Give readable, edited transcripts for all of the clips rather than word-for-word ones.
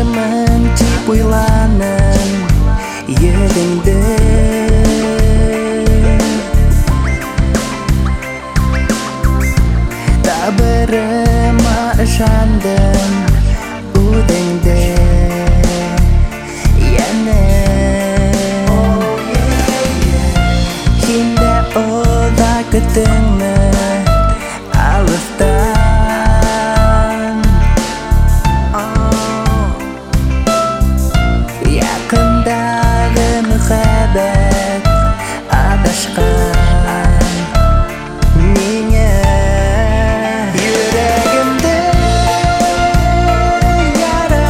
Мынчи буйланын йөреңдө Табырыма ышандым үдеңдө Яны Кинде ода күтүңмү алыстан Якындагы мөхәббәт адашкан Миңе йөрәгемдә яра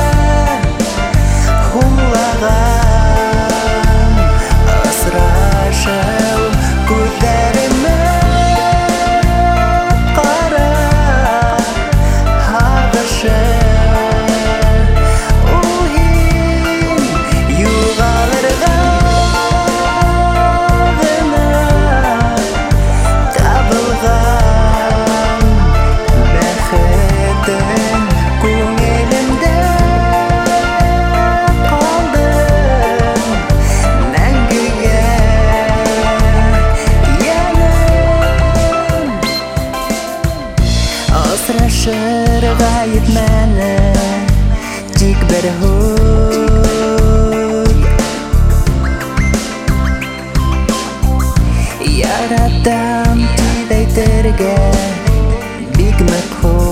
хуңлаган Асрашау күзләремә кара һагышы Асрашырга етмәне тик бер хуй Яратам тип әйтергә бик нык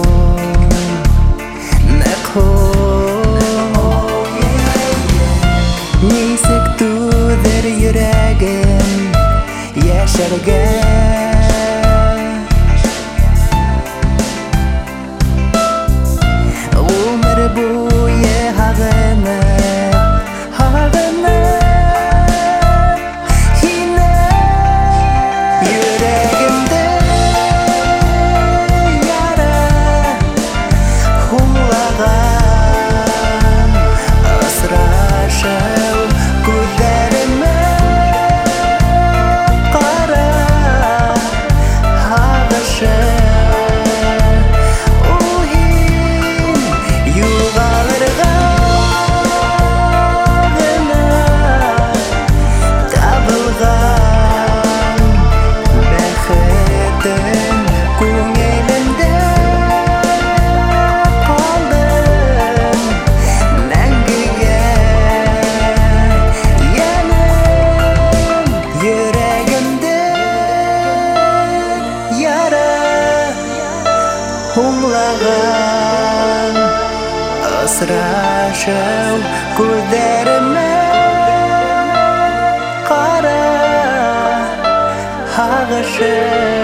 хуй Нисек түҙер йөрәгем яшәргә Буе һағынып һине Йөрәгемдә яра хуңлаган Асрашау күҙләремә кара һағышы Хуңлаган Асрашау күҙләремә кара һағышы